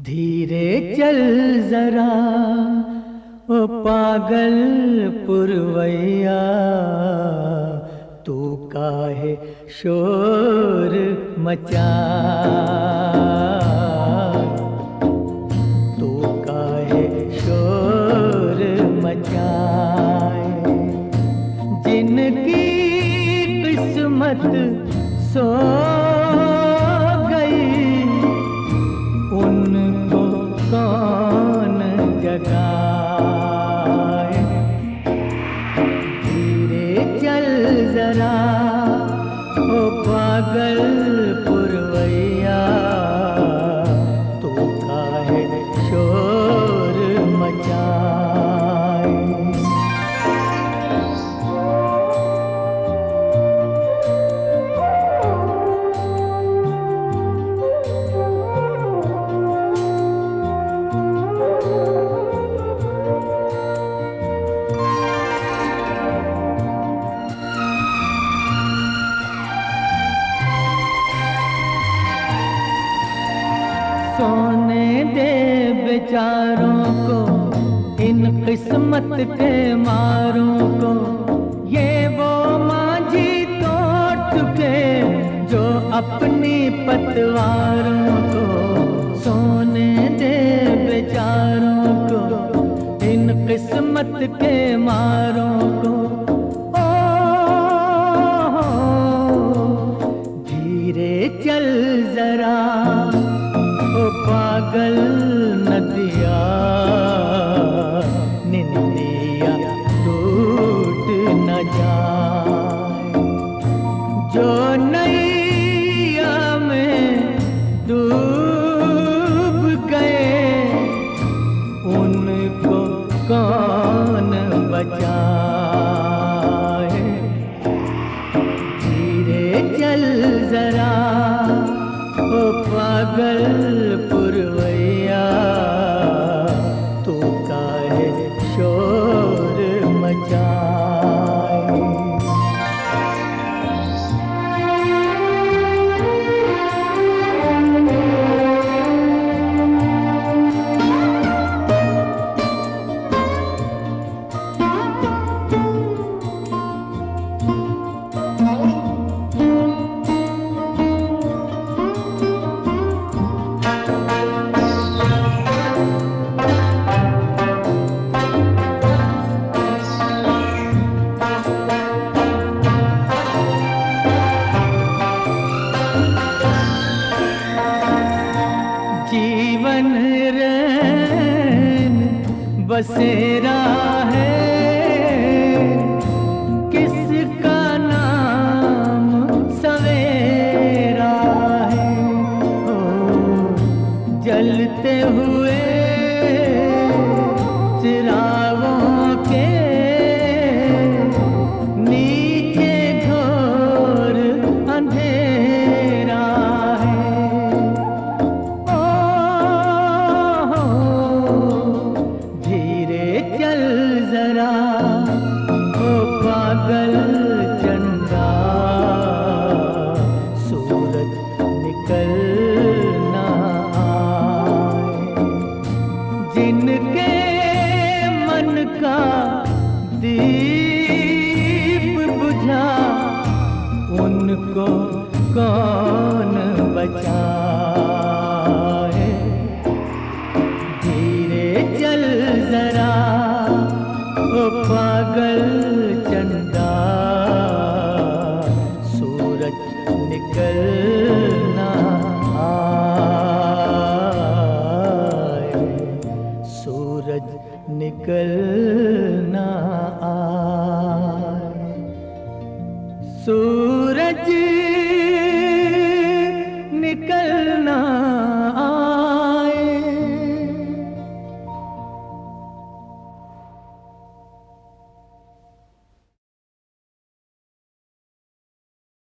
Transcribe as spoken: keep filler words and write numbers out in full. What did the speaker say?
धीरे चल जरा ओ पागल पुरवैया, तू काहे शोर मचा, तू काहे शोर मचाए। जिनकी किस्मत सो गई उनको कौन जगाए। धीरे चल जरा ओ पागल पुरवैया, तू काहे शोर मचाए। सोने दे बेचारों को, इन किस्मत के मारों को, ये वो मांझी तोड़ चुके जो अपनी पतवारों को। सोने दे बेचारों को, इन किस्मत के मारों को। ओ धीरे चल जरा ओ पागल नदिया, निंदिया टूट न जाए। जो नैया में डूब गए उनको कौन बचाए। धीरे चल जरा ओ पागल पुरवैया, तू काहे शोर मचाए। जीवन रैन बसेरा है, किसका नाम सवेरा है। ओ जलते हुए चिरागों के नीचे घोर अंधेरा है। चल जरा ओ पागल चंदा, सूरज निकल ना आए। जिनके मन का दीप बुझा उनको कौन बचाए। धीरे चल जरा ओ पागल चंदा, सूरज निकल ना आए, सूरज निकल ना आए। सूरज निकल